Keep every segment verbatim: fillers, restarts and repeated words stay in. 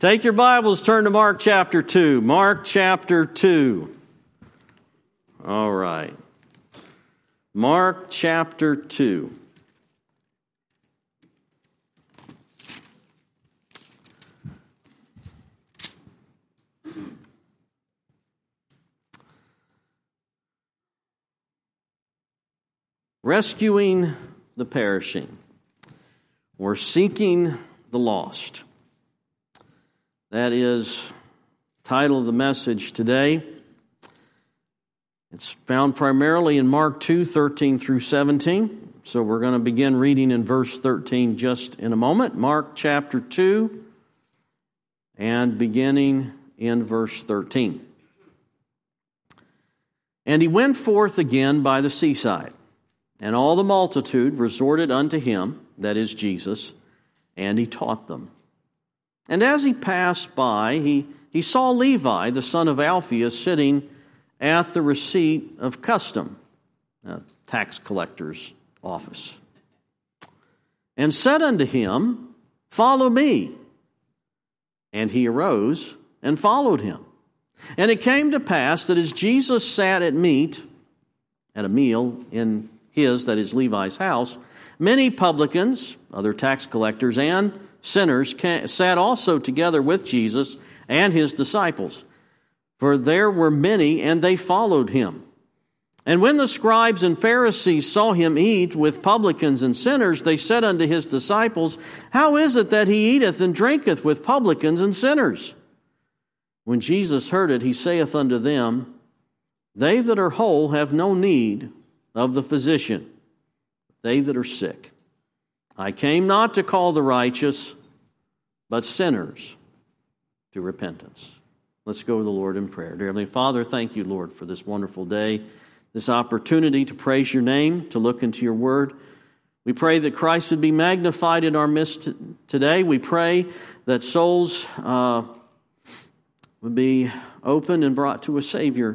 Take your Bibles, turn to Mark chapter two. Mark chapter two. All right. Mark chapter two. Rescuing the perishing, or seeking the lost. That is the title of the message today. It's found primarily in Mark two, thirteen through seventeen. So we're going to begin reading in verse thirteen just in a moment. Mark chapter two and beginning in verse thirteen. And he went forth again by the seaside, and all the multitude resorted unto him, that is Jesus, and he taught them. And as he passed by, he, he saw Levi, the son of Alphaeus, sitting at the receipt of custom, a tax collector's office, and said unto him, Follow me. And he arose and followed him. And it came to pass that as Jesus sat at meat, at a meal in his, that is Levi's house, many publicans, other tax collectors, and sinners sat also together with Jesus and his disciples. For there were many, and they followed him. And when the scribes and Pharisees saw him eat with publicans and sinners, they said unto his disciples, How is it that he eateth and drinketh with publicans and sinners? When Jesus heard it, he saith unto them, They that are whole have no need of the physician, they that are sick. I came not to call the righteous, but sinners to repentance. Let's go to the Lord in prayer. Dear Heavenly Father, thank you, Lord, for this wonderful day, this opportunity to praise your name, to look into your word. We pray that Christ would be magnified in our midst today. We pray that souls uh, would be opened and brought to a Savior.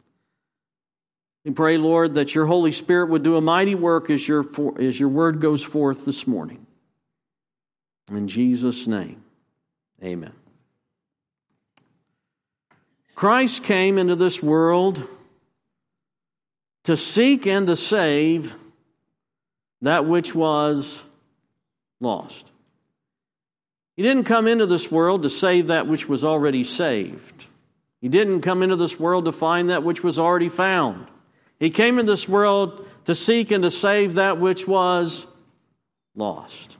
We pray, Lord, that your Holy Spirit would do a mighty work as your, as your word goes forth this morning. In Jesus' name, amen. Christ came into this world to seek and to save that which was lost. He didn't come into this world to save that which was already saved. He didn't come into this world to find that which was already found. He came into this world to seek and to save that which was lost.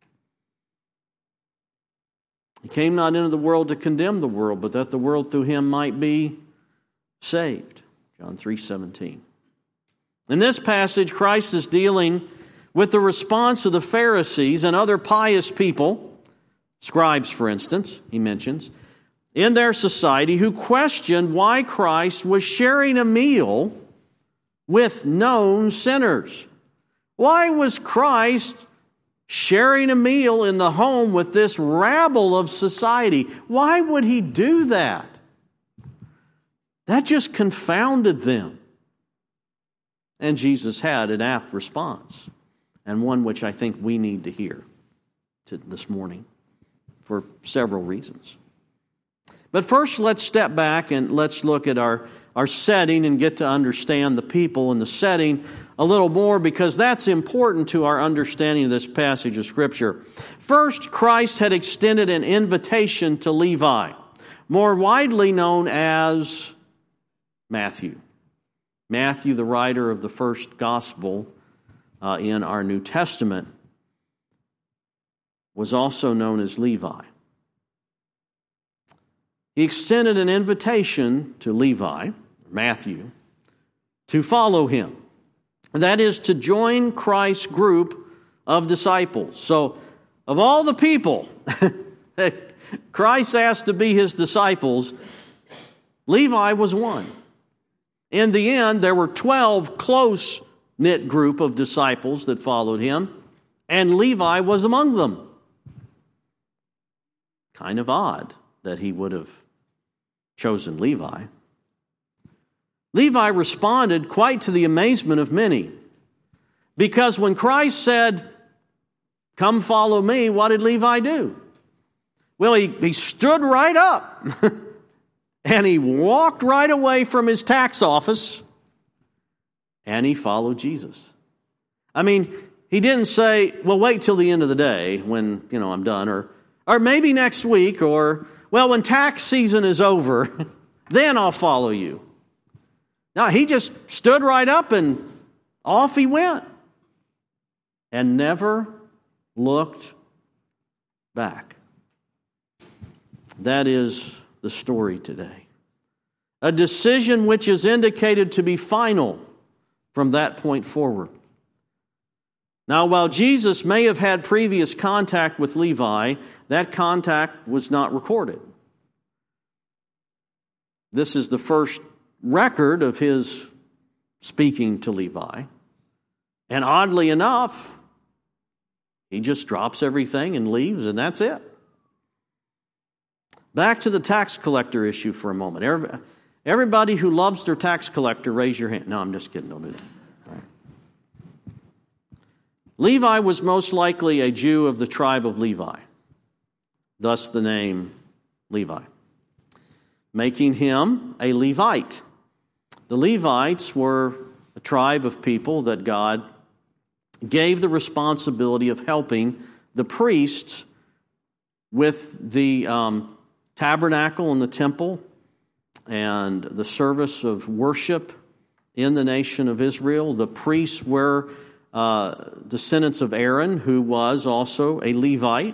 He came not into the world to condemn the world, but that the world through him might be saved. John three seventeen. In this passage, Christ is dealing with the response of the Pharisees and other pious people, scribes, for instance, he mentions, in their society, who questioned why Christ was sharing a meal with known sinners. Why was Christ sharing a meal in the home with this rabble of society? Why would he do that? That just confounded them. And Jesus had an apt response, and one which I think we need to hear to this morning for several reasons. But first, let's step back and let's look at our our setting and get to understand the people and the setting a little more, because that's important to our understanding of this passage of Scripture. First, Christ had extended an invitation to Levi, more widely known as Matthew. Matthew, the writer of the first gospel uh, in our New Testament, was also known as Levi. He extended an invitation to Levi, Matthew, to follow him. That is, to join Christ's group of disciples. So, of all the people that Christ asked to be his disciples, Levi was one. In the end, there were twelve close-knit group of disciples that followed him, and Levi was among them. Kind of odd that he would have chosen Levi. Levi responded quite to the amazement of many, because when Christ said, "Come follow me," what did Levi do? Well, he, he stood right up and he walked right away from his tax office and he followed Jesus. I mean, he didn't say, well, wait till the end of the day when, you know, I'm done, or or maybe next week, or, well, when tax season is over, then I'll follow you. No, he just stood right up and off he went and never looked back. That is the story today. A decision which is indicated to be final from that point forward. Now, while Jesus may have had previous contact with Levi, that contact was not recorded. This is the first record of his speaking to Levi. And oddly enough, he just drops everything and leaves, and that's it. Back to the tax collector issue for a moment. Everybody who loves their tax collector, raise your hand. No, I'm just kidding. Don't do that. All right. Levi was most likely a Jew of the tribe of Levi, thus the name Levi, making him a Levite. The Levites were a tribe of people that God gave the responsibility of helping the priests with the um, tabernacle and the temple and the service of worship in the nation of Israel. The priests were uh, descendants of Aaron, who was also a Levite.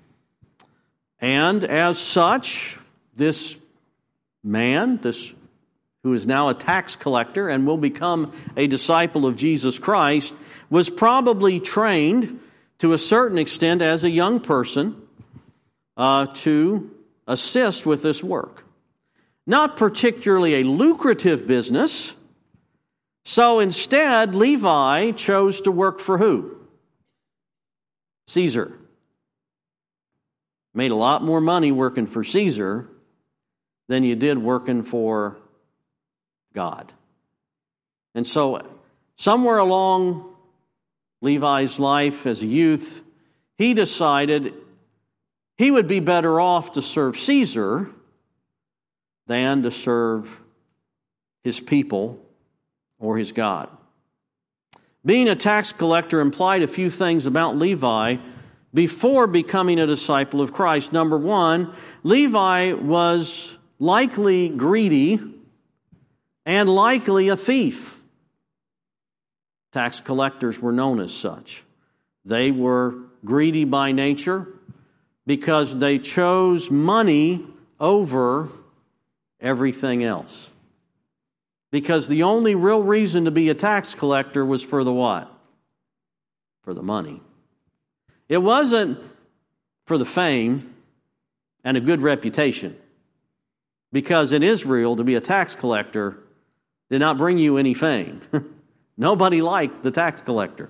And as such, this man, this who is now a tax collector and will become a disciple of Jesus Christ, was probably trained to a certain extent as a young person uh, to assist with this work. Not particularly a lucrative business, so instead Levi chose to work for who? Caesar. Made a lot more money working for Caesar than you did working for God. And so somewhere along Levi's life as a youth, he decided he would be better off to serve Caesar than to serve his people or his God. Being a tax collector implied a few things about Levi before becoming a disciple of Christ. Number one, Levi was likely greedy and likely a thief. Tax collectors were known as such. They were greedy by nature because they chose money over everything else. Because the only real reason to be a tax collector was for the what? For the money. It wasn't for the fame and a good reputation. Because in Israel, to be a tax collector did not bring you any fame. Nobody liked the tax collector.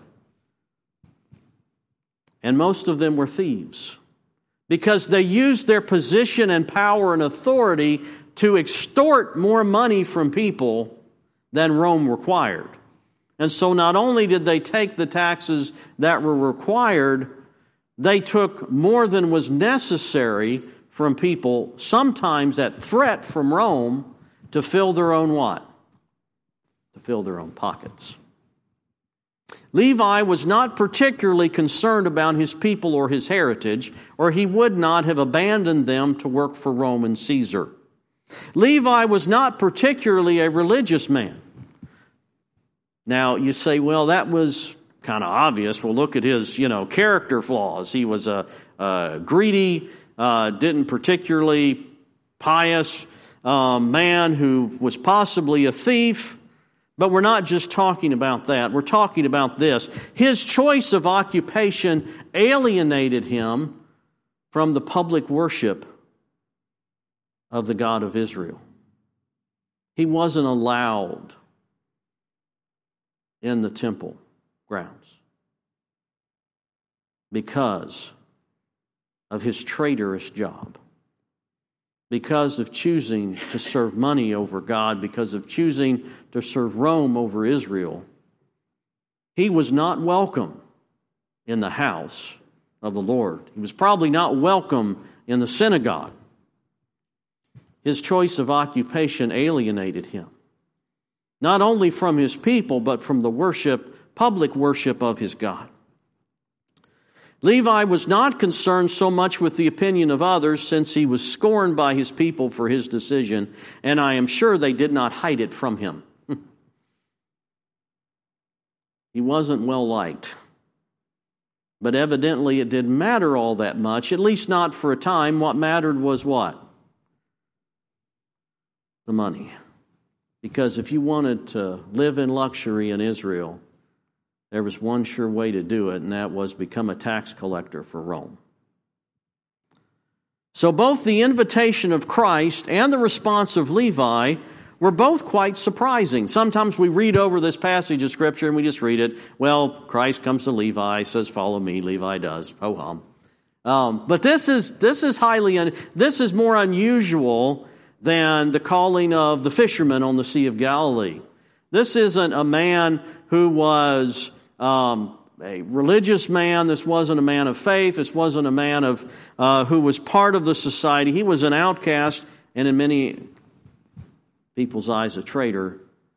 And most of them were thieves. Because they used their position and power and authority to extort more money from people than Rome required. And so not only did they take the taxes that were required, they took more than was necessary from people, sometimes at threat from Rome, to fill their own what? To fill their own pockets. Levi was not particularly concerned about his people or his heritage, or he would not have abandoned them to work for Rome and Caesar. Levi was not particularly a religious man. Now, you say, well, that was kind of obvious. Well, look at his, you know, character flaws. He was a, a greedy, uh, didn't particularly pious uh, man who was possibly a thief. But we're not just talking about that. We're talking about this. His choice of occupation alienated him from the public worship of the God of Israel. He wasn't allowed in the temple grounds because of his traitorous job, because of choosing to serve money over God, because of choosing to serve Rome over Israel. He was not welcome in the house of the Lord. He was probably not welcome in the synagogue. His choice of occupation alienated him, not only from his people, but from the worship, public worship of his God. Levi was not concerned so much with the opinion of others, since he was scorned by his people for his decision, and I am sure they did not hide it from him. He wasn't well liked. But evidently it didn't matter all that much, at least not for a time. What mattered was what? The money. Because if you wanted to live in luxury in Israel, there was one sure way to do it, and that was become a tax collector for Rome. So both the invitation of Christ and the response of Levi were both quite surprising. Sometimes we read over this passage of Scripture and we just read it. Well, Christ comes to Levi, says, "Follow me." Levi does. Ho hum. Um, but this is this is highly un, this is more unusual than the calling of the fishermen on the Sea of Galilee. This isn't a man who was um, a religious man. This wasn't a man of faith. This wasn't a man of uh, who was part of the society. He was an outcast, and in many people's eyes, a traitor.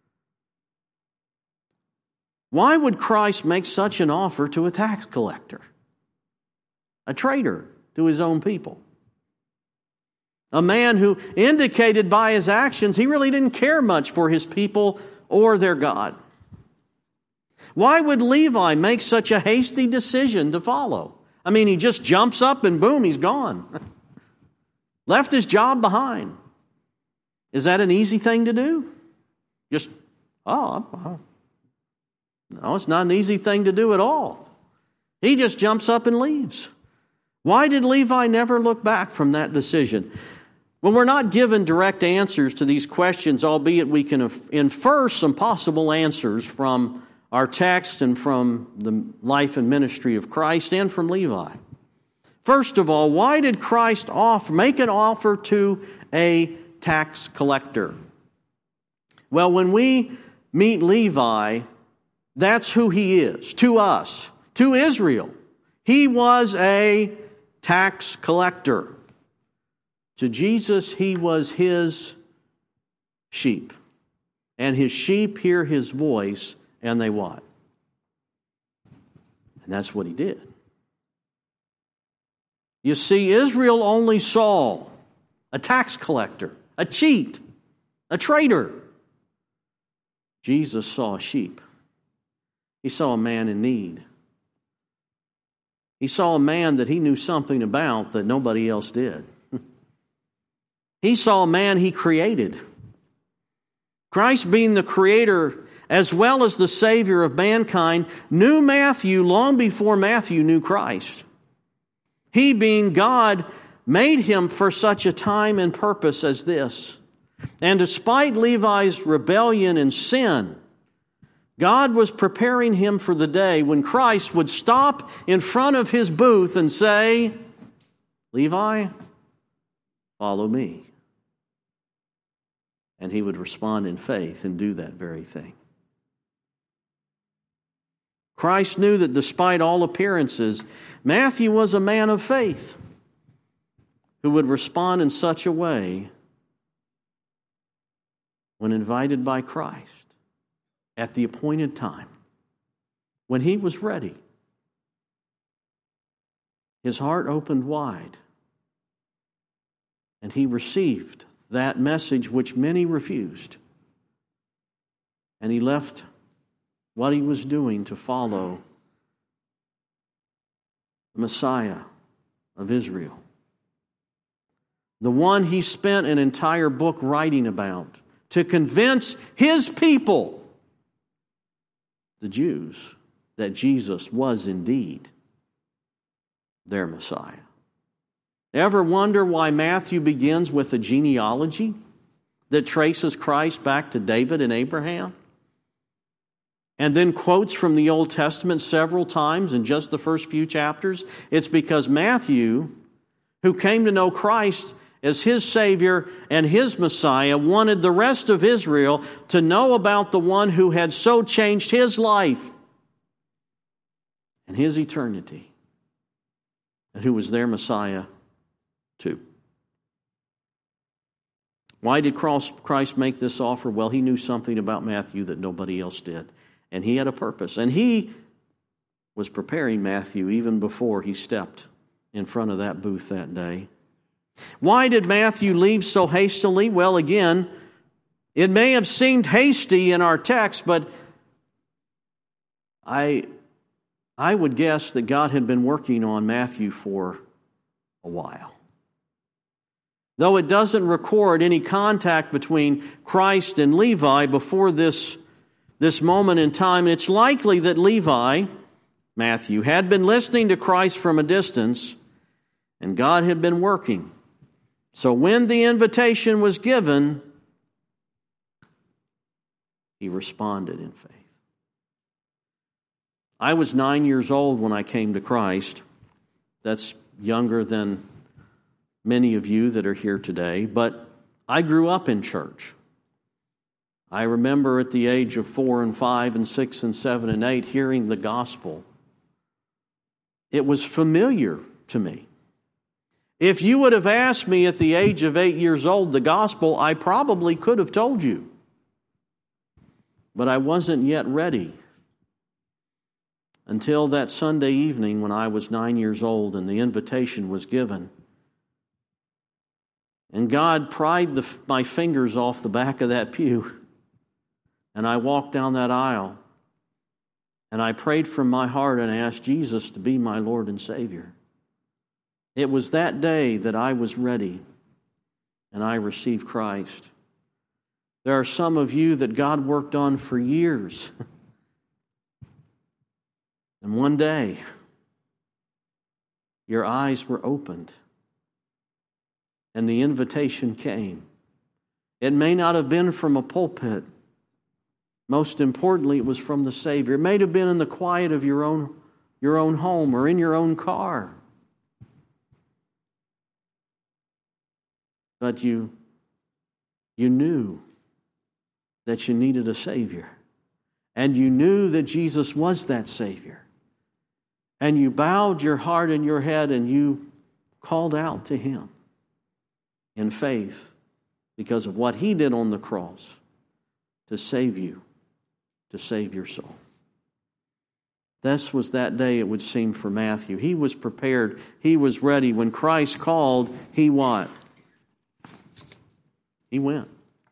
Why would Christ make such an offer to a tax collector? A traitor to his own people. A man who indicated by his actions he really didn't care much for his people or their God. Why would Levi make such a hasty decision to follow? I mean, he just jumps up and boom, he's gone. Left his job behind. Is that an easy thing to do? Just, oh, oh, no, it's not an easy thing to do at all. He just jumps up and leaves. Why did Levi never look back from that decision? Well, we're not given direct answers to these questions, albeit we can infer some possible answers from our text and from the life and ministry of Christ and from Levi. First of all, why did Christ offer, make an offer to a tax collector? Well, when we meet Levi, that's who he is to us, to Israel. He was a tax collector. To Jesus, he was his sheep. And his sheep hear his voice, and they what? And that's what he did. You see, Israel only saw a tax collector, a cheat, a traitor. Jesus saw a sheep. He saw a man in need. He saw a man that he knew something about that nobody else did. He saw a man he created. Christ, being the creator as well as the Savior of mankind, knew Matthew long before Matthew knew Christ. He, being God, made him for such a time and purpose as this. And despite Levi's rebellion and sin, God was preparing him for the day when Christ would stop in front of his booth and say, "Levi, follow me." And he would respond in faith and do that very thing. Christ knew that despite all appearances, Matthew was a man of faith who would respond in such a way when invited by Christ at the appointed time, when he was ready. His heart opened wide, and he received that message which many refused. And he left what he was doing to follow the Messiah of Israel, the one he spent an entire book writing about to convince his people, the Jews, that Jesus was indeed their Messiah. Ever wonder why Matthew begins with a genealogy that traces Christ back to David and Abraham? And then quotes from the Old Testament several times in just the first few chapters? It's because Matthew, who came to know Christ as his Savior and his Messiah, wanted the rest of Israel to know about the one who had so changed his life and his eternity, and who was their Messiah two. Why did Christ make this offer? Well, he knew something about Matthew that nobody else did. And he had a purpose. And he was preparing Matthew even before he stepped in front of that booth that day. Why did Matthew leave so hastily? Well, again, it may have seemed hasty in our text, but I, I would guess that God had been working on Matthew for a while. Though it doesn't record any contact between Christ and Levi before this, this moment in time, it's likely that Levi, Matthew, had been listening to Christ from a distance, and God had been working. So when the invitation was given, he responded in faith. I was nine years old when I came to Christ. That's younger than many of you that are here today, but I grew up in church. I remember at the age of four and five and six and seven and eight hearing the gospel. It was familiar to me. If you would have asked me at the age of eight years old the gospel, I probably could have told you. But I wasn't yet ready until that Sunday evening when I was nine years old and the invitation was given. And God pried the, my fingers off the back of that pew. And I walked down that aisle. And I prayed from my heart and asked Jesus to be my Lord and Savior. It was that day that I was ready. And I received Christ. There are some of you that God worked on for years. And one day, your eyes were opened. And the invitation came. It may not have been from a pulpit. Most importantly, it was from the Savior. It may have been in the quiet of your own, your own home or in your own car. But you, you knew that you needed a Savior. And you knew that Jesus was that Savior. And you bowed your heart and your head and you called out to Him in faith because of what He did on the cross to save you, to save your soul. This was that day, it would seem, for Matthew. He was prepared. He was ready. When Christ called, he what? He went.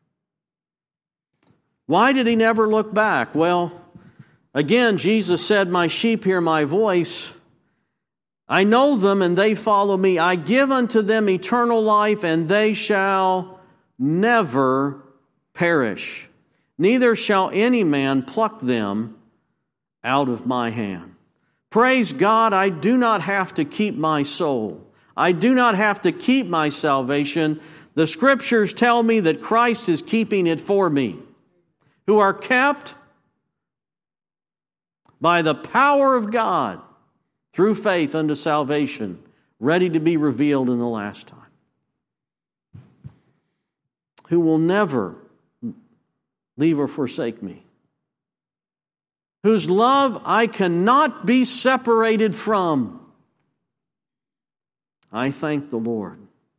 Why did he never look back? Well, again, Jesus said, "My sheep hear my voice. I know them, and they follow me. I give unto them eternal life, and they shall never perish. Neither shall any man pluck them out of my hand." Praise God, I do not have to keep my soul. I do not have to keep my salvation. The Scriptures tell me that Christ is keeping it for me, who are kept by the power of God through faith unto salvation, ready to be revealed in the last time. Who will never leave or forsake me. Whose love I cannot be separated from. I thank the Lord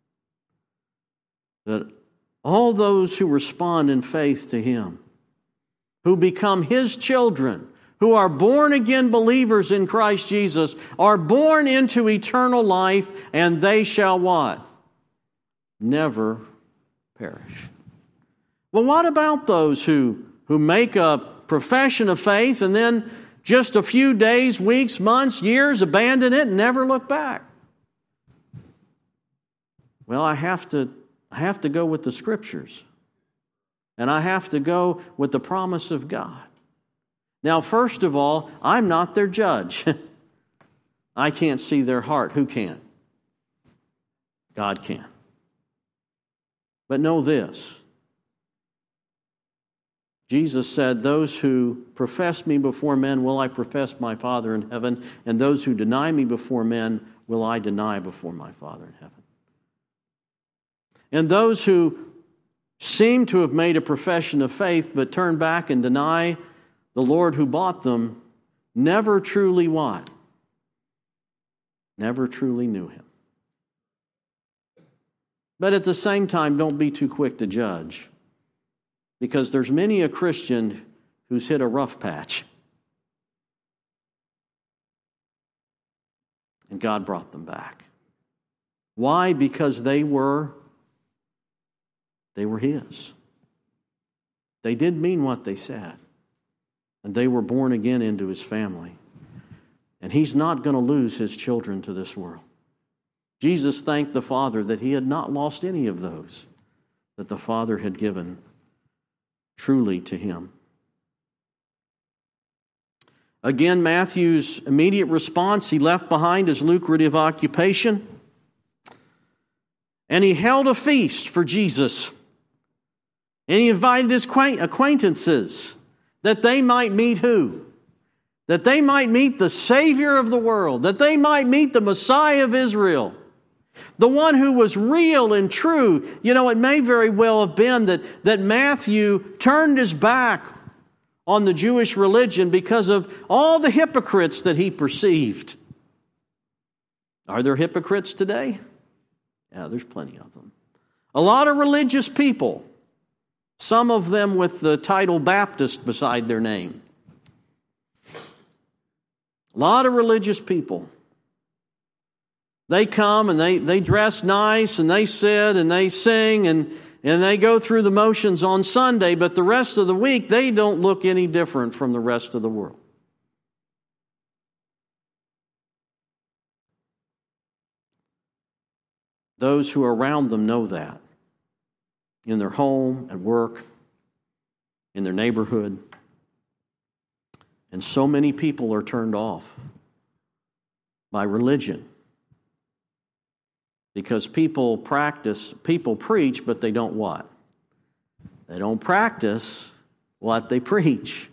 that all those who respond in faith to Him, who become His children, who are born again believers in Christ Jesus, are born into eternal life, and they shall what? Never perish. Well, what about those who, who make a profession of faith and then just a few days, weeks, months, years, abandon it and never look back? Well, I have to, I have to go with the Scriptures. And I have to go with the promise of God. Now, first of all, I'm not their judge. I can't see their heart. Who can? God can. But know this. Jesus said, "Those who profess me before men will I profess my Father in heaven, and those who deny me before men will I deny before my Father in heaven." And those who seem to have made a profession of faith but turn back and deny the Lord who bought them, never truly what? Never truly knew Him. But at the same time, don't be too quick to judge, because there's many a Christian who's hit a rough patch. And God brought them back. Why? Because they were, they were His. They did mean what they said. And they were born again into His family. And He's not going to lose His children to this world. Jesus thanked the Father that He had not lost any of those that the Father had given truly to Him. Again, Matthew's immediate response, he left behind his lucrative occupation, and he held a feast for Jesus. And he invited his acquaintances that they might meet who? That they might meet the Savior of the world, that they might meet the Messiah of Israel, the one who was real and true. You know, it may very well have been that, that Matthew turned his back on the Jewish religion because of all the hypocrites that he perceived. Are there hypocrites today? Yeah, there's plenty of them. A lot of religious people, some of them with the title Baptist beside their name. A lot of religious people. They come and they, they dress nice and they sit and they sing and, and they go through the motions on Sunday, but the rest of the week they don't look any different from the rest of the world. Those who are around them know that. In their home, at work, in their neighborhood. And so many people are turned off by religion. Because people practice, people preach, but they don't what? They don't practice what they preach.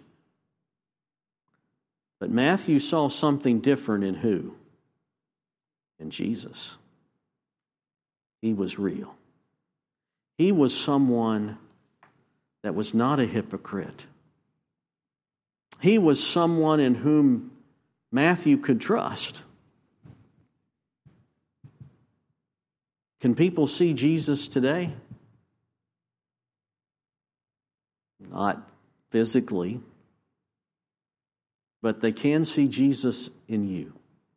But Matthew saw something different in who? In Jesus. He was real. He was someone that was not a hypocrite. He was someone in whom Matthew could trust. Can people see Jesus today? Not physically, but they can see Jesus in you.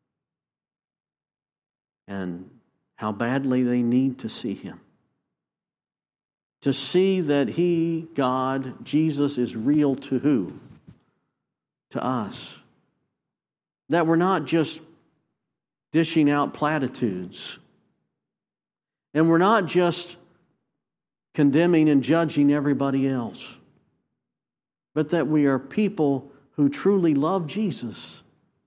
And how badly they need to see Him. To see that He, God, Jesus, is real to who? To us. That we're not just dishing out platitudes. And we're not just condemning and judging everybody else. But that we are people who truly love Jesus.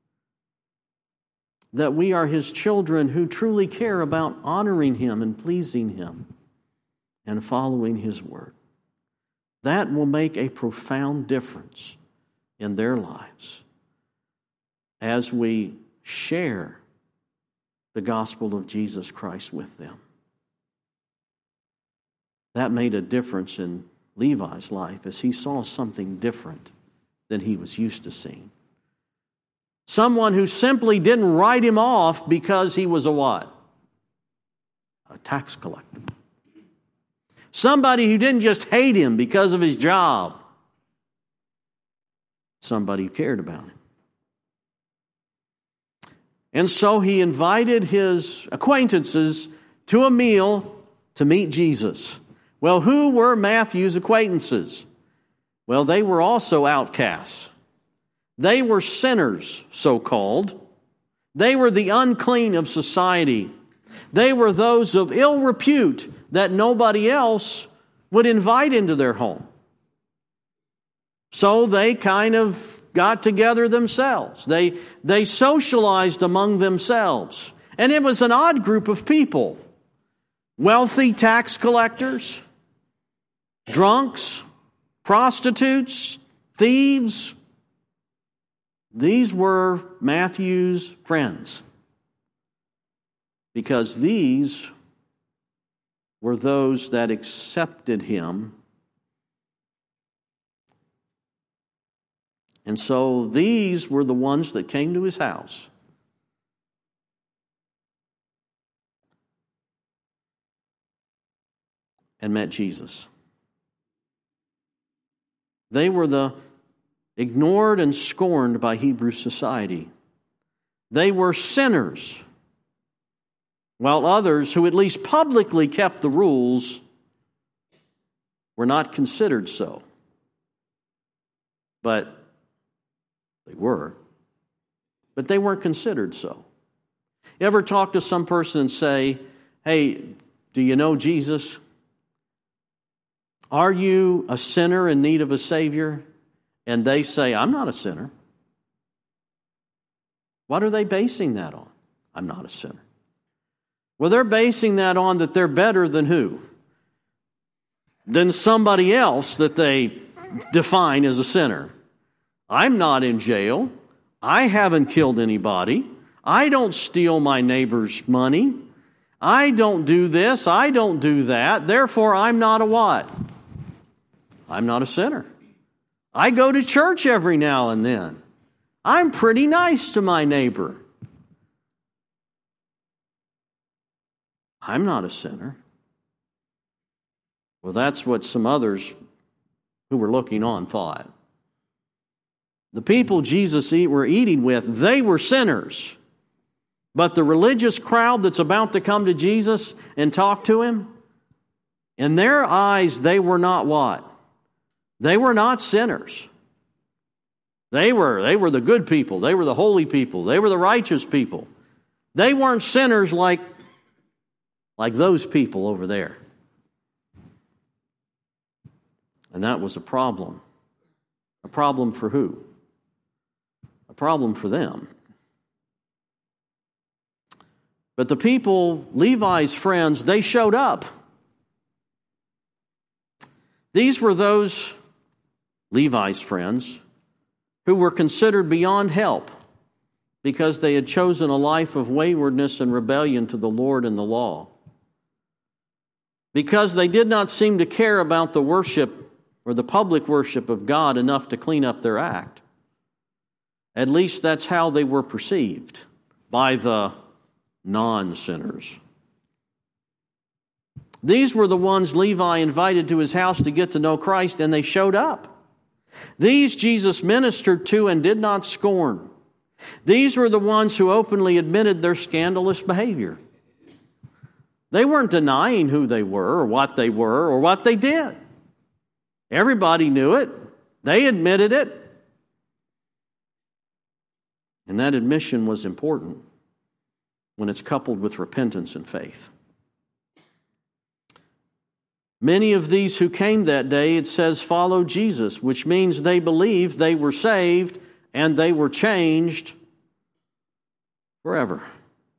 That we are His children who truly care about honoring Him and pleasing Him and following His word. That will make a profound difference in their lives as we share the gospel of Jesus Christ with them. That made a difference in Levi's life as he saw something different than he was used to seeing. Someone who simply didn't write him off because he was a what? A tax collector. Somebody who didn't just hate him because of his job. Somebody who cared about him. And so he invited his acquaintances to a meal to meet Jesus. Well, who were Matthew's acquaintances? Well, they were also outcasts. They were sinners, so-called. They were the unclean of society. They were those of ill repute that nobody else would invite into their home. So they kind of got together themselves. They, they socialized among themselves. And it was an odd group of people. Wealthy tax collectors, drunks, prostitutes, thieves. These were Matthew's friends. Because these were those that accepted him. And so these were the ones that came to his house. and met Jesus. They were the ignored and scorned by Hebrew society. They were sinners, while others who at least publicly kept the rules were not considered so. But they were. But they weren't considered so. You ever talk to some person and say, hey, do you know Jesus? Are you a sinner in need of a Savior? And they say, I'm not a sinner. What are they basing that on? I'm not a sinner. Well, they're basing that on that they're better than who? Than somebody else that they define as a sinner. I'm not in jail. I haven't killed anybody. I don't steal my neighbor's money. I don't do this. I don't do that. Therefore, I'm not a what? I'm not a sinner. I go to church every now and then. I'm pretty nice to my neighbor. I'm not a sinner. Well, that's what some others who were looking on thought. The people Jesus were eating with, they were sinners. But the religious crowd that's about to come to Jesus and talk to him, in their eyes, they were not what? They were not sinners. They were, they were the good people. They were the holy people. They were the righteous people. They weren't sinners like, like those people over there. And that was a problem. A problem for who? A problem for them. But the people, Levi's friends, they showed up. These were those Levi's friends who were considered beyond help because they had chosen a life of waywardness and rebellion to the Lord and the law. Because they did not seem to care about the worship or the public worship of God enough to clean up their act. At least that's how they were perceived by the non-sinners. These were the ones Levi invited to his house to get to know Christ, and they showed up. These Jesus ministered to and did not scorn. These were the ones who openly admitted their scandalous behavior. They weren't denying who they were or what they were or what they did. Everybody knew it. They admitted it. And that admission was important when it's coupled with repentance and faith. Many of these who came that day, it says, followed Jesus, which means they believed they were saved and they were changed forever.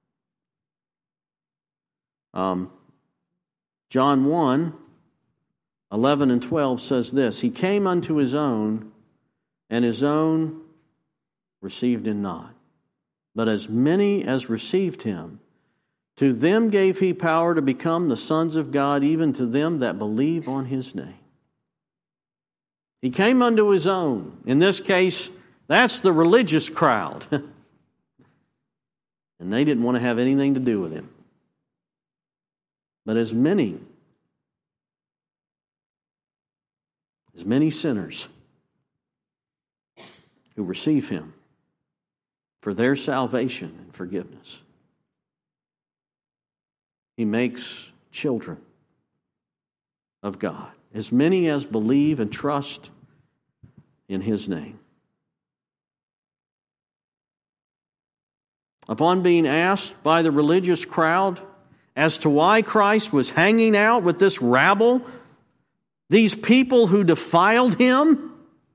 Um, John one, eleven and twelve says this, he came unto his own, and his own received him not. But as many as received him, to them gave he power to become the sons of God, even to them that believe on his name. He came unto his own. In this case, that's the religious crowd. And they didn't want to have anything to do with him. But as many, as many sinners who receive him for their salvation and forgiveness, he makes children of God. As many as believe and trust in his name. Upon being asked by the religious crowd as to why Christ was hanging out with this rabble, these people who defiled him,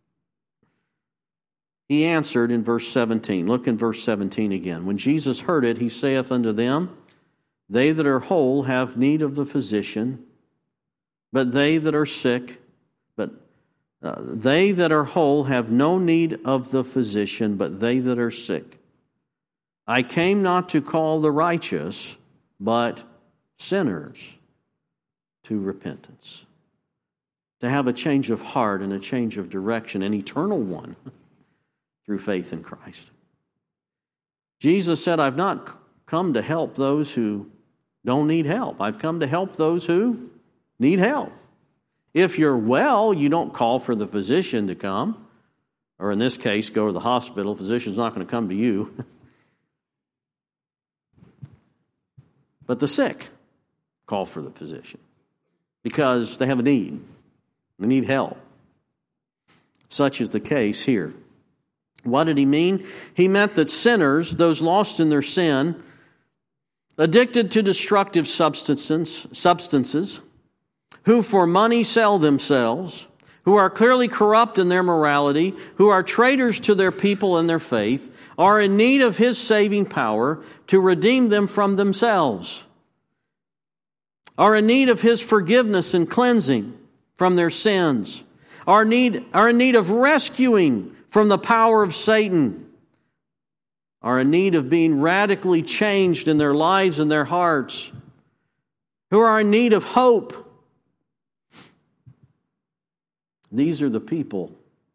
he answered in verse seventeen. Look in verse seventeen again. When Jesus heard it, he saith unto them, they that are whole have need of the physician, but they that are sick, but uh, they that are whole have no need of the physician, but they that are sick. I came not to call the righteous, but sinners to repentance. To have a change of heart and a change of direction, an eternal one, through faith in Christ. Jesus said, I've not come to help those who don't need help. I've come to help those who need help. If you're well, you don't call for the physician to come. Or in this case, go to the hospital. The physician's not going to come to you. But the sick call for the physician because they have a need. They need help. Such is the case here. What did he mean? He meant that sinners, those lost in their sin, addicted to destructive substances, substances, who for money sell themselves, who are clearly corrupt in their morality, who are traitors to their people and their faith, are in need of His saving power to redeem them from themselves, are in need of His forgiveness and cleansing from their sins, are, need, are in need of rescuing from the power of Satan, are in need of being radically changed in their lives and their hearts, who are in need of hope. These are the people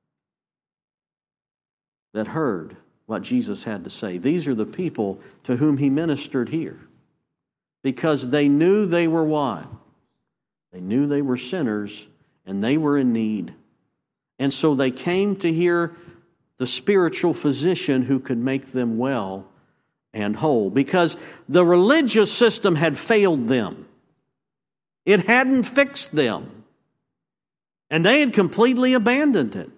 that heard what Jesus had to say. These are the people to whom He ministered here. Because they knew they were what? They knew they were sinners and they were in need. And so they came to hear the spiritual physician who could make them well and whole. Because the religious system had failed them. It hadn't fixed them. And they had completely abandoned it.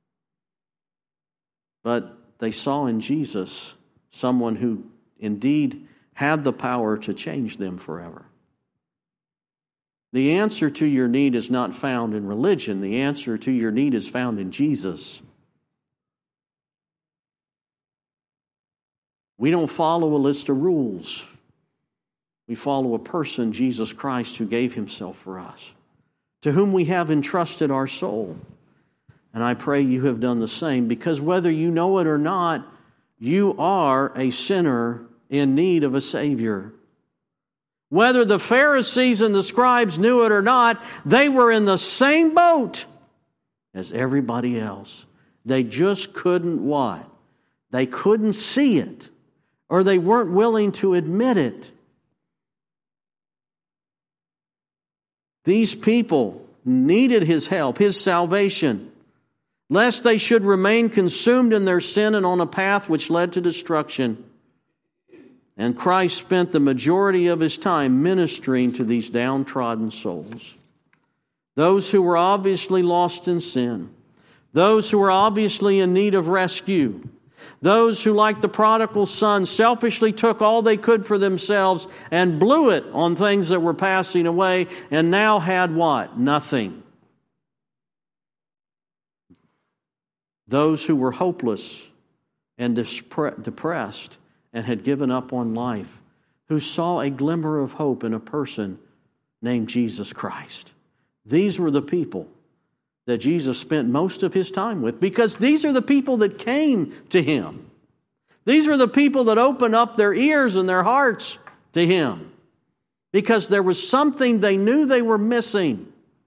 But they saw in Jesus someone who indeed had the power to change them forever. The answer to your need is not found in religion. The answer to your need is found in Jesus. We don't follow a list of rules. We follow a person, Jesus Christ, who gave Himself for us, to whom we have entrusted our soul. And I pray you have done the same, because whether you know it or not, you are a sinner in need of a Savior. Whether the Pharisees and the scribes knew it or not, they were in the same boat as everybody else. They just couldn't what? They couldn't see it, or they weren't willing to admit it. These people needed His help, His salvation, lest they should remain consumed in their sin and on a path which led to destruction. And Christ spent the majority of His time ministering to these downtrodden souls. Those who were obviously lost in sin. Those who were obviously in need of rescue. Those who, like the prodigal son, selfishly took all they could for themselves and blew it on things that were passing away and now had what? Nothing. Those who were hopeless and depressed and had given up on life, who saw a glimmer of hope in a person named Jesus Christ. These were the people that Jesus spent most of His time with, because these are the people that came to Him. These are the people that opened up their ears and their hearts to Him, because there was something they knew they were missing.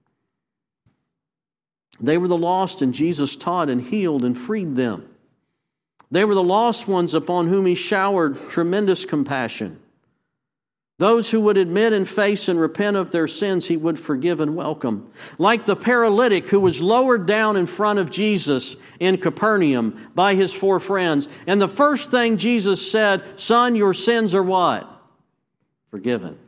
They were the lost, and Jesus taught and healed and freed them. They were the lost ones upon whom He showered tremendous compassion. Those who would admit and face and repent of their sins, He would forgive and welcome. Like the paralytic who was lowered down in front of Jesus in Capernaum by his four friends. And the first thing Jesus said, "Son, your sins are what? Forgiven."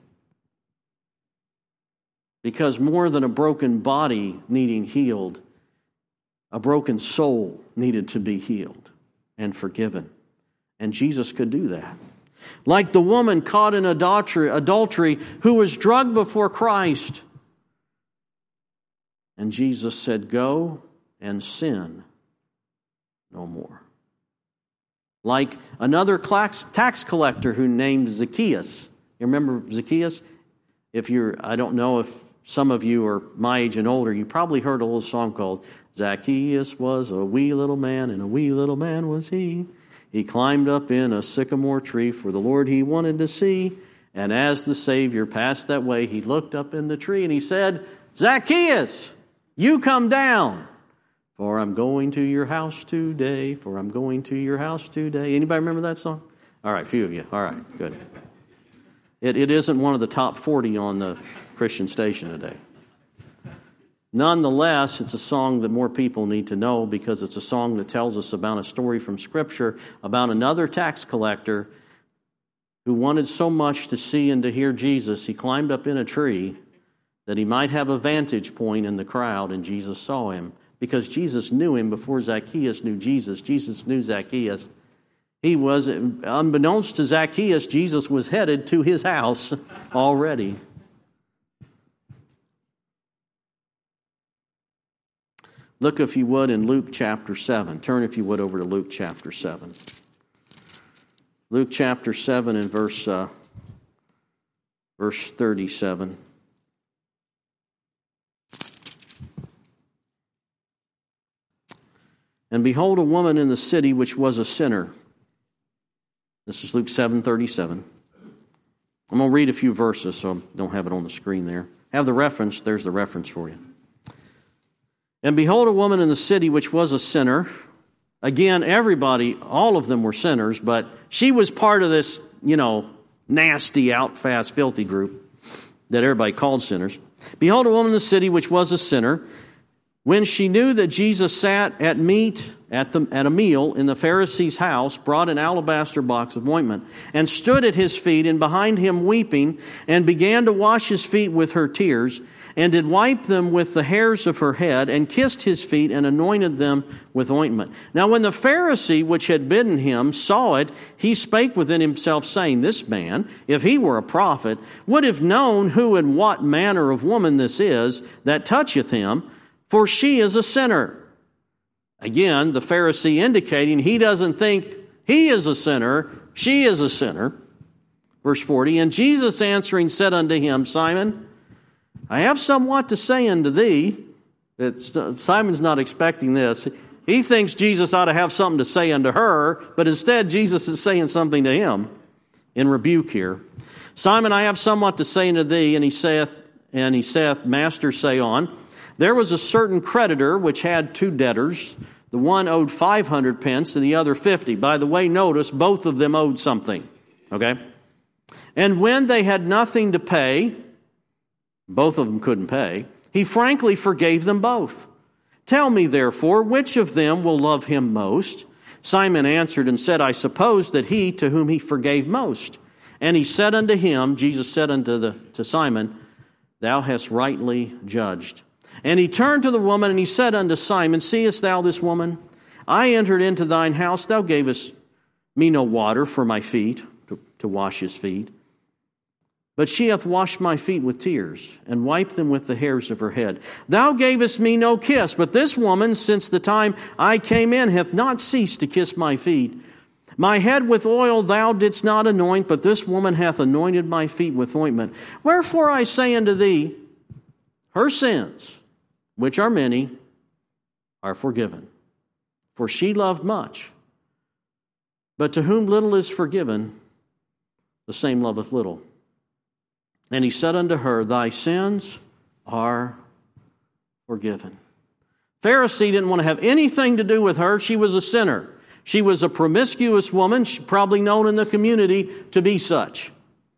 Because more than a broken body needing healed, a broken soul needed to be healed and forgiven. And Jesus could do that. Like the woman caught in adultery, adultery who was drugged before Christ. And Jesus said, "Go and sin no more." Like another tax collector who named Zacchaeus. You remember Zacchaeus? If you're, I don't know if some of you are my age and older, you probably heard a little song called "Zacchaeus was a wee little man, and a wee little man was he. He climbed up in a sycamore tree for the Lord he wanted to see. And as the Savior passed that way, he looked up in the tree and he said, 'Zacchaeus, you come down, for I'm going to your house today, for I'm going to your house today.'" Anybody remember that song? All right, a few of you. All right, good. It, it isn't one of the top forty on the Christian station today. Nonetheless, it's a song that more people need to know because it's a song that tells us about a story from Scripture about another tax collector who wanted so much to see and to hear Jesus, he climbed up in a tree that he might have a vantage point in the crowd, and Jesus saw him. Because Jesus knew him before Zacchaeus knew Jesus. Jesus knew Zacchaeus. He was, unbeknownst to Zacchaeus, Jesus was headed to his house already. Look, if you would, in Luke chapter seven. Turn, if you would, over to Luke chapter seven. Luke chapter seven and verse, uh, verse thirty-seven. And behold, a woman in the city which was a sinner. This is Luke seven thirty-seven. I'm going to read a few verses, so I don't have it on the screen there. Have the reference. There's the reference for you. And behold, a woman in the city which was a sinner. Again, everybody, all of them were sinners, but she was part of this, you know, nasty, out, fast, filthy group that everybody called sinners. Behold, a woman in the city which was a sinner, when she knew that Jesus sat at meat, at, the, at a meal in the Pharisee's house, brought an alabaster box of ointment, and stood at his feet, and behind him weeping, and began to wash his feet with her tears, and did wipe them with the hairs of her head, and kissed his feet, and anointed them with ointment. Now when the Pharisee which had bidden him saw it, he spake within himself, saying, This man, if he were a prophet, would have known who and what manner of woman this is that toucheth him, for she is a sinner. Again, the Pharisee indicating he doesn't think he is a sinner, she is a sinner. Verse forty, And Jesus answering said unto him, Simon, I have somewhat to say unto thee. It's, Simon's not expecting this. He thinks Jesus ought to have something to say unto her, but instead Jesus is saying something to him in rebuke here. Simon, I have somewhat to say unto thee, and he saith, and he saith, Master, say on. There was a certain creditor which had two debtors. The one owed five hundred pence and the other fifty. By the way, notice both of them owed something. Okay? And when they had nothing to pay, both of them couldn't pay, he frankly forgave them both. Tell me, therefore, which of them will love him most? Simon answered and said, I suppose that he to whom he forgave most. And he said unto him, Jesus said unto the, to Simon, Thou hast rightly judged. And he turned to the woman, and he said unto Simon, Seest thou this woman? I entered into thine house. Thou gavest me no water for my feet, to, to wash his feet. But she hath washed my feet with tears, and wiped them with the hairs of her head. Thou gavest me no kiss, but this woman, since the time I came in, hath not ceased to kiss my feet. My head with oil thou didst not anoint, but this woman hath anointed my feet with ointment. Wherefore I say unto thee, her sins, which are many, are forgiven. For she loved much. But to whom little is forgiven, the same loveth little. And he said unto her, Thy sins are forgiven. Pharisee didn't want to have anything to do with her. She was a sinner. She was a promiscuous woman, probably known in the community to be such.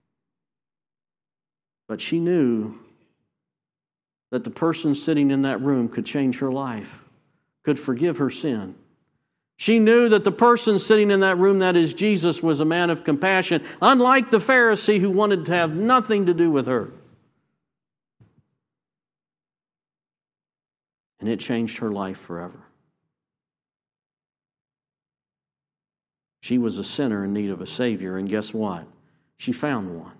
But she knew that the person sitting in that room could change her life, could forgive her sin. She knew that the person sitting in that room, that is Jesus, was a man of compassion, unlike the Pharisee who wanted to have nothing to do with her. And it changed her life forever. She was a sinner in need of a Savior, and guess what? She found one.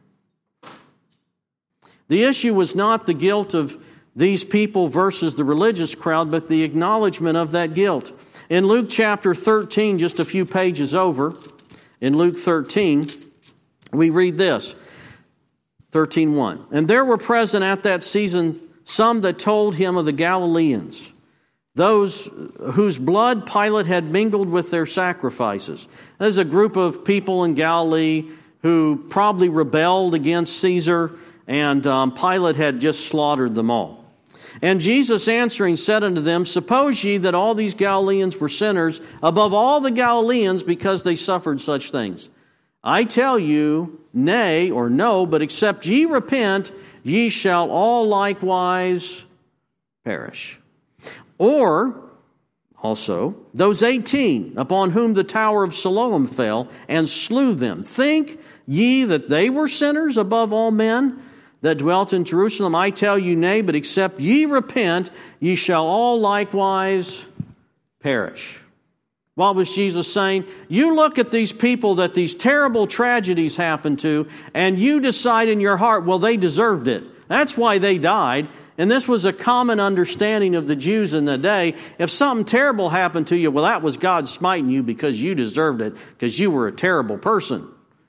The issue was not the guilt of these people versus the religious crowd, but the acknowledgement of that guilt. In Luke chapter thirteen, just a few pages over, in Luke thirteen, we read this, thirteen one. And there were present at that season some that told him of the Galileans, those whose blood Pilate had mingled with their sacrifices. There's a group of people in Galilee who probably rebelled against Caesar, and um, Pilate had just slaughtered them all. And Jesus answering said unto them, Suppose ye that all these Galileans were sinners above all the Galileans because they suffered such things? I tell you, nay, or no, but except ye repent, ye shall all likewise perish. Or, also, those eighteen upon whom the tower of Siloam fell and slew them. Think ye that they were sinners above all men that dwelt in Jerusalem? I tell you, nay, but except ye repent, ye shall all likewise perish. What was Jesus saying? You look at these people that these terrible tragedies happened to, and you decide in your heart, well, they deserved it. That's why they died. And this was a common understanding of the Jews in the day. If something terrible happened to you, well, that was God smiting you because you deserved it, because you were a terrible person.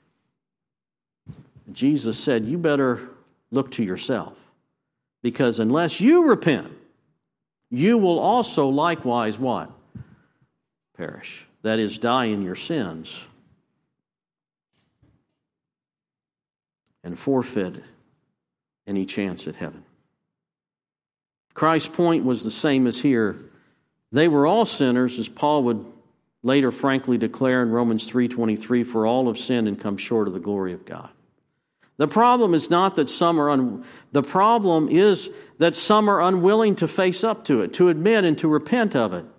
Jesus said, you better look to yourself, because unless you repent, you will also likewise what? Perish. That is, die in your sins and forfeit any chance at heaven. Christ's point was the same as here. They were all sinners, as Paul would later frankly declare in Romans three twenty-three, for all have sinned and come short of the glory of God. The problem is not that some are un- the problem is that some are unwilling to face up to it, to admit and to repent of it.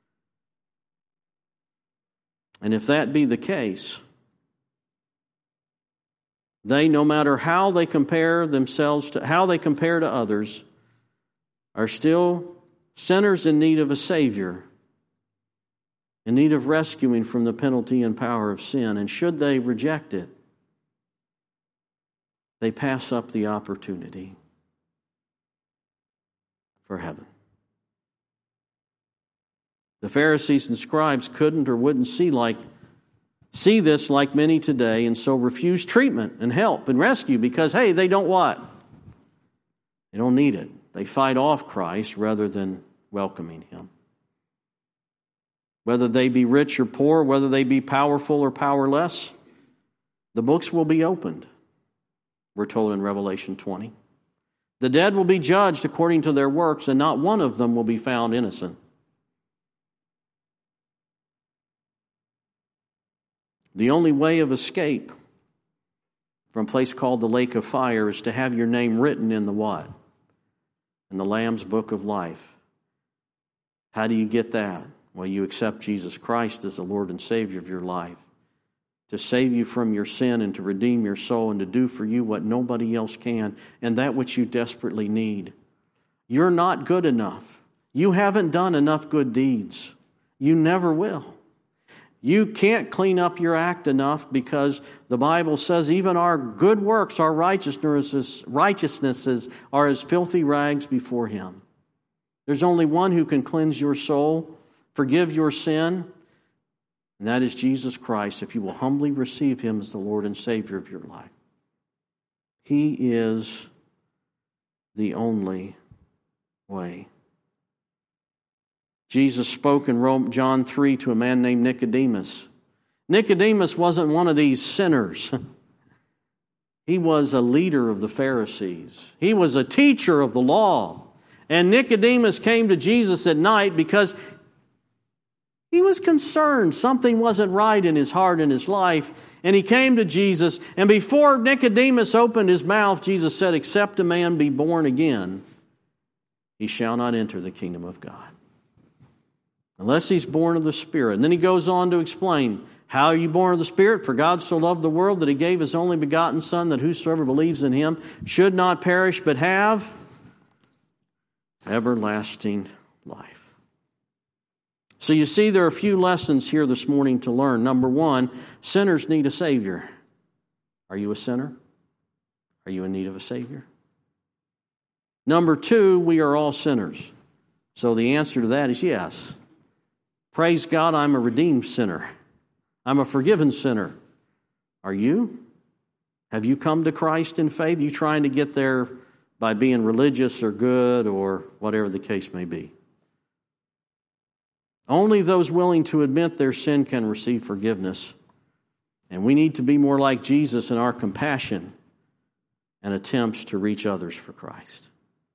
And if that be the case, they, no matter how they compare themselves to how they compare to others, are still sinners in need of a Savior, in need of rescuing from the penalty and power of sin. And should they reject it, they pass up the opportunity for heaven. The Pharisees and scribes couldn't or wouldn't see like see this like many today, and so refuse treatment and help and rescue because, hey, they don't what? They don't need it. They fight off Christ rather than welcoming Him. Whether they be rich or poor, whether they be powerful or powerless, the books will be opened, we're told in Revelation twenty. The dead will be judged according to their works, and not one of them will be found innocent. The only way of escape from a place called the lake of fire is to have your name written in the what? In the Lamb's book of life. How do you get that? Well, you accept Jesus Christ as the Lord and Savior of your life, to save you from your sin and to redeem your soul and to do for you what nobody else can, and that which you desperately need. You're not good enough. You haven't done enough good deeds. You never will. You can't clean up your act enough, because the Bible says even our good works, our righteousnesses, righteousnesses are as filthy rags before Him. There's only one who can cleanse your soul, forgive your sin, and that is Jesus Christ, if you will humbly receive Him as the Lord and Savior of your life. He is the only way. Jesus spoke in John three to a man named Nicodemus. Nicodemus wasn't one of these sinners. He was a leader of the Pharisees. He was a teacher of the law. And Nicodemus came to Jesus at night because he was concerned something wasn't right in his heart and his life. And he came to Jesus, and before Nicodemus opened his mouth, Jesus said, "Except a man be born again, he shall not enter the kingdom of God." Unless he's born of the Spirit. And then he goes on to explain, how are you born of the Spirit? For God so loved the world that He gave His only begotten Son, that whosoever believes in Him should not perish, but have everlasting life. So you see, there are a few lessons here this morning to learn. Number one, sinners need a Savior. Are you a sinner? Are you in need of a Savior? Number two, we are all sinners. So the answer to that is yes. Praise God, I'm a redeemed sinner. I'm a forgiven sinner. Are you? Have you come to Christ in faith? Are you trying to get there by being religious or good or whatever the case may be? Only those willing to admit their sin can receive forgiveness. And we need to be more like Jesus in our compassion and attempts to reach others for Christ.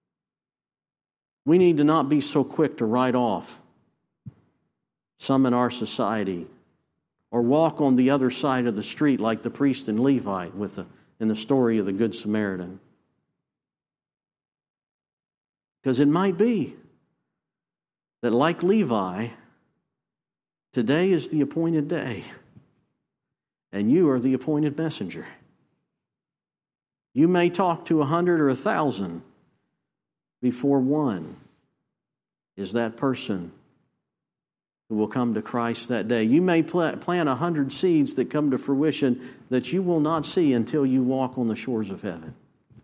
We need to not be so quick to write off some in our society, or walk on the other side of the street like the priest and Levite with the, in the story of the Good Samaritan. Because it might be that, like Levi, today is the appointed day, and you are the appointed messenger. You may talk to a hundred or a thousand before one is that person who will come to Christ that day. You may plant a hundred seeds that come to fruition that you will not see until you walk on the shores of heaven.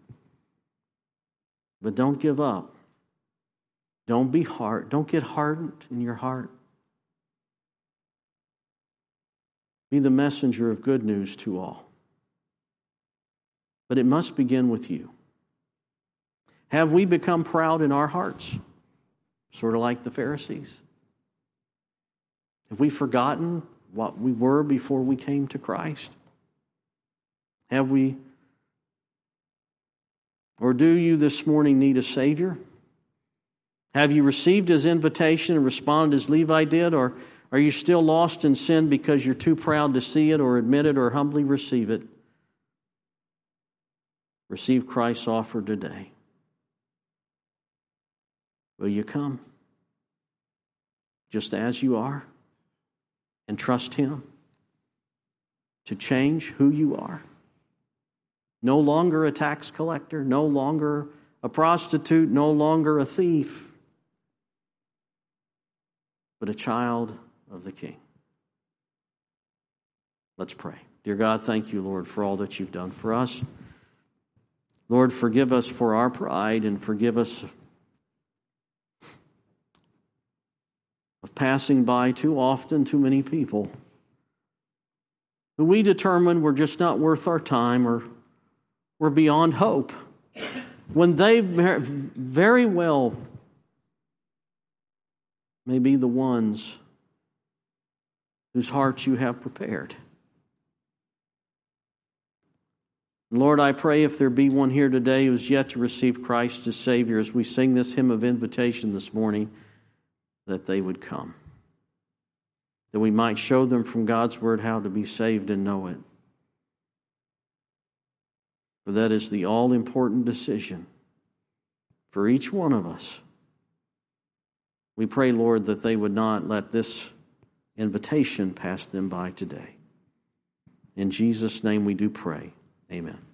But don't give up. Don't be hard. Don't get hardened in your heart. Be the messenger of good news to all. But it must begin with you. Have we become proud in our hearts? Sort of like the Pharisees. Have we forgotten what we were before we came to Christ? Have we, or do you this morning need a Savior? Have you received His invitation and responded as Levi did? Or are you still lost in sin because you're too proud to see it or admit it or humbly receive it? Receive Christ's offer today. Will you come just as you are and trust Him to change who you are? No longer a tax collector, no longer a prostitute, no longer a thief, but a child of the King. Let's pray. Dear God, thank you, Lord, for all that you've done for us. Lord, forgive us for our pride and forgive us of passing by too often too many people who we determine were just not worth our time or were beyond hope, when they very well may be the ones whose hearts you have prepared. Lord, I pray if there be one here today who is yet to receive Christ as Savior, as we sing this hymn of invitation this morning, that they would come. That we might show them from God's Word how to be saved and know it. For that is the all-important decision for each one of us. We pray, Lord, that they would not let this invitation pass them by today. In Jesus' name we do pray. Amen.